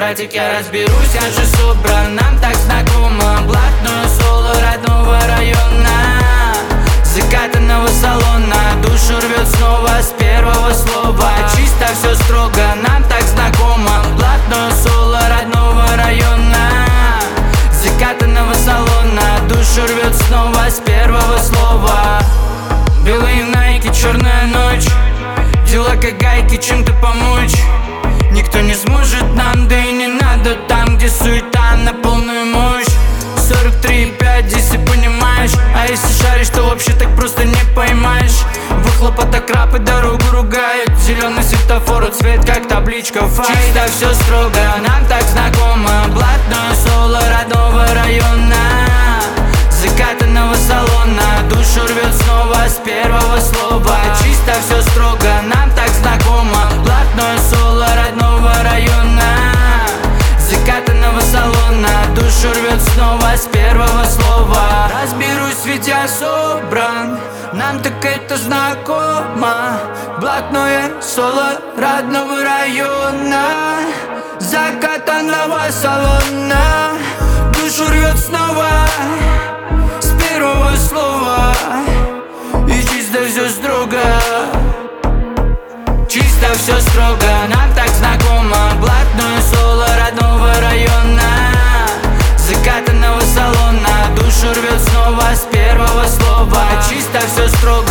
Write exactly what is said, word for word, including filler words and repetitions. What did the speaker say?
братик, я разберусь, я же собран. Нам так знакомо блатное соло родного района, закатанного салона. Душу рвет снова с первого слова. Чисто все строго, нам так знакомо блатное соло родного района, закатанного салона. Душу рвет снова с первого слова. Белые найки, черная ночь, дела как гайки, чем-то помочь никто не сможет нам, да и не надо там, где суета на полную мощь. Сорок три и пять, если понимаешь. А если шаришь, то вообще так просто не поймаешь. Выхлопа так рап и дорогу ругают. Зеленый светофор, цвет как табличка файт. Чисто все строго, нам так знакомо блатное соло родного района, закатанного салона. Душу рвет снова с первого слова. Чисто все строго, нам так знакомо блатное соло родного района, закатанного салона. Душу рвет снова с первого слова. Разберусь, ведь я собран, нам так это знакомо. Блатное соло родного района, закатанного салона. Душу рвет снова с первого слова. И чисто все строго, чисто все строго, нам так знакомо блатное соло родного района, закатанного салона. Душу рвет снова с первого слова. Чисто все строго.